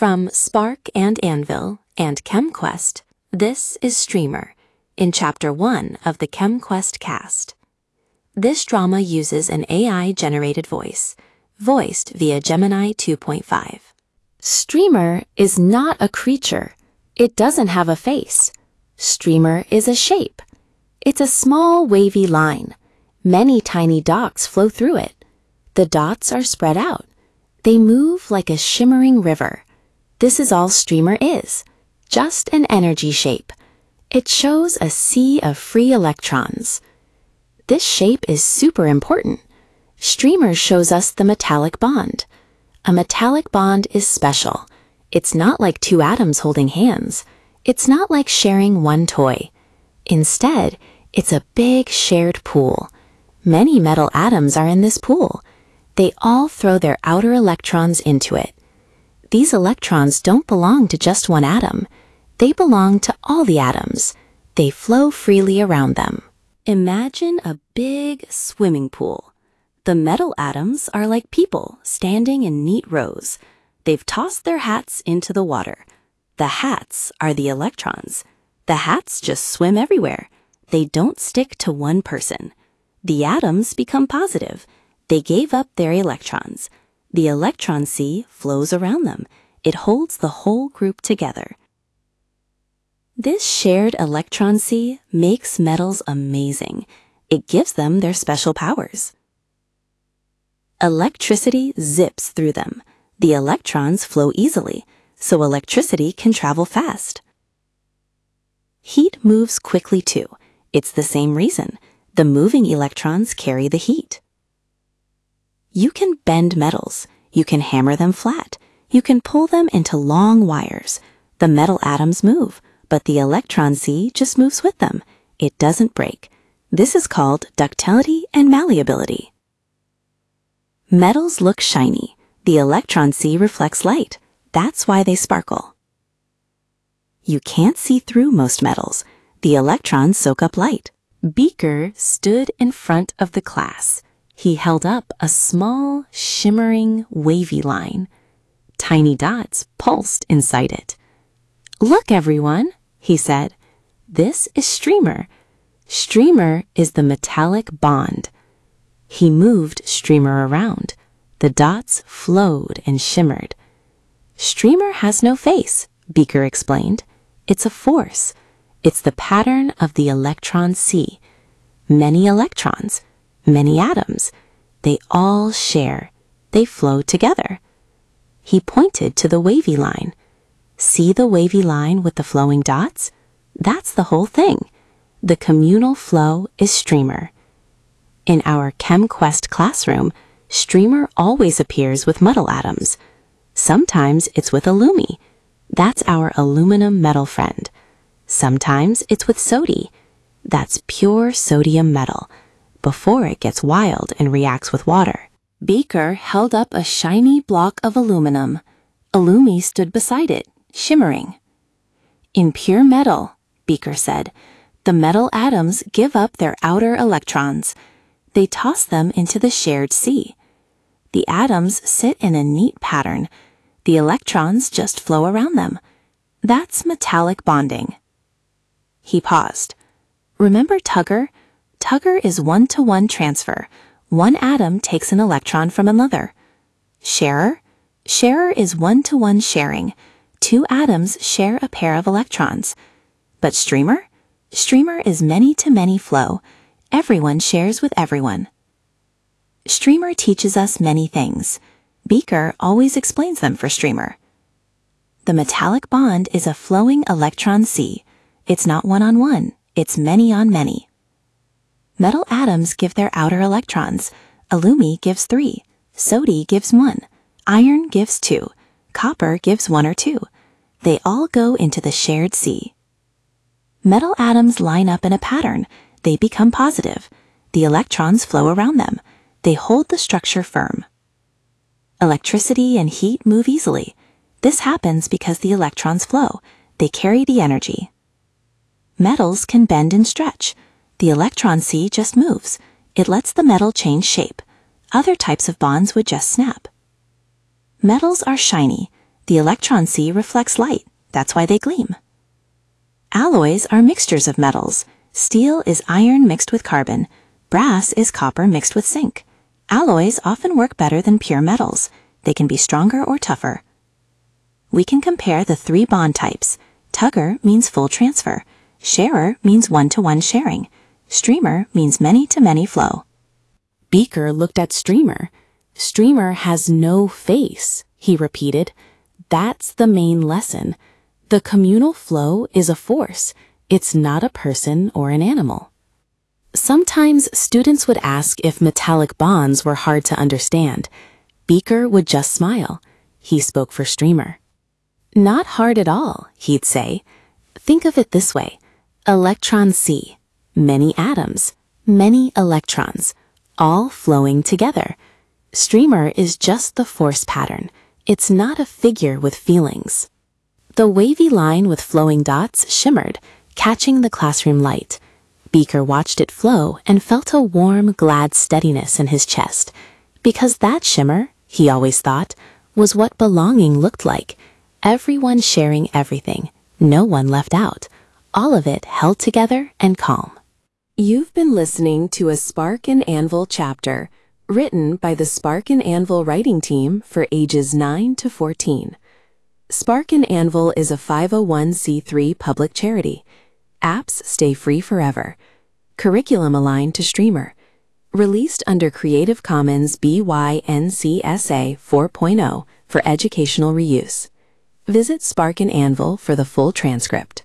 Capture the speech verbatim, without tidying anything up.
From Spark and Anvil and ChemQuest, this is Streamer, in Chapter one of the ChemQuest cast. This drama uses an A I-generated voice, voiced via Gemini two point five. Streamer is not a creature. It doesn't have a face. Streamer is a shape. It's a small wavy line. Many tiny dots flow through it. The dots are spread out. They move like a shimmering river. This is all Streamer is, just an energy shape. It shows a sea of free electrons. This shape is super important. Streamer shows us the metallic bond. A metallic bond is special. It's not like two atoms holding hands. It's not like sharing one toy. Instead, it's a big shared pool. Many metal atoms are in this pool. They all throw their outer electrons into it. These electrons don't belong to just one atom. They belong to all the atoms. They flow freely around them. Imagine a big swimming pool. The metal atoms are like people standing in neat rows. They've tossed their hats into the water. The hats are the electrons. The hats just swim everywhere. They don't stick to one person. The atoms become positive. They gave up their electrons. The electron sea flows around them. It holds the whole group together. This shared electron sea makes metals amazing. It gives them their special powers. Electricity zips through them. The electrons flow easily, so electricity can travel fast. Heat moves quickly too. It's the same reason. The moving electrons carry the heat. You can bend metals. You can hammer them flat. You can pull them into long wires. The metal atoms move, but the electron sea just moves with them. It doesn't break. This is called ductility and malleability. Metals look shiny. The electron sea reflects light. That's why they sparkle. You can't see through most metals. The electrons soak up light. Beaker stood in front of the class. He held up a small, shimmering, wavy line. Tiny dots pulsed inside it. "Look, everyone," he said. "This is Streamer. Streamer is the metallic bond." He moved Streamer around. The dots flowed and shimmered. "Streamer has no face," Beaker explained. "It's a force. It's the pattern of the electron sea. Many electrons. Many atoms. They all share. They flow together." He pointed to the wavy line. "See the wavy line with the flowing dots? That's the whole thing. The communal flow is Streamer." In our ChemQuest classroom, Streamer always appears with metal atoms. Sometimes it's with Illumi. That's our aluminum metal friend. Sometimes it's with Sodi. That's pure sodium metal, before it gets wild and reacts with water. Beaker held up a shiny block of aluminum. Illumi stood beside it, shimmering. "In pure metal," Beaker said, "the metal atoms give up their outer electrons. They toss them into the shared sea. The atoms sit in a neat pattern. The electrons just flow around them. That's metallic bonding." He paused. "Remember Tugger? Tugger is one-to-one transfer. One atom takes an electron from another. Sharer? Sharer is one-to-one sharing. Two atoms share a pair of electrons. But Streamer? Streamer is many-to-many flow. Everyone shares with everyone." Streamer teaches us many things. Beaker always explains them for Streamer. The metallic bond is a flowing electron sea. It's not one-on-one. It's many-on-many. Metal atoms give their outer electrons. Illumi gives three. Sodi gives one. Iron gives two. Copper gives one or two. They all go into the shared sea. Metal atoms line up in a pattern. They become positive. The electrons flow around them. They hold the structure firm. Electricity and heat move easily. This happens because the electrons flow. They carry the energy. Metals can bend and stretch. The electron sea just moves. It lets the metal change shape. Other types of bonds would just snap. Metals are shiny. The electron sea reflects light. That's why they gleam. Alloys are mixtures of metals. Steel is iron mixed with carbon. Brass is copper mixed with zinc. Alloys often work better than pure metals. They can be stronger or tougher. We can compare the three bond types. Tugger means full transfer. Sharer means one-to-one sharing. Streamer means many-to-many flow. Beaker looked at Streamer. Streamer has no face, he repeated. That's the main lesson. The communal flow is a force. It's not a person or an animal. Sometimes students would ask if metallic bonds were hard to understand. Beaker would just smile. He spoke for Streamer. Not hard at all, he'd say. Think of it this way. Electron sea, many atoms, many electrons, all flowing together. Streamer is just the force pattern. It's not a figure with feelings. The wavy line with flowing dots shimmered, catching the classroom light. Beaker watched it flow and felt a warm, glad steadiness in his chest. Because that shimmer, he always thought, was what belonging looked like. Everyone sharing everything, no one left out, all of it held together and calm. You've been listening to a Spark and Anvil chapter, written by the Spark and Anvil writing team for ages nine to fourteen. Spark and Anvil is a five oh one c three public charity. Apps stay free forever. Curriculum aligned to Streamer. Released under Creative Commons B Y N C S A four point oh for educational reuse. Visit Spark and Anvil for the full transcript.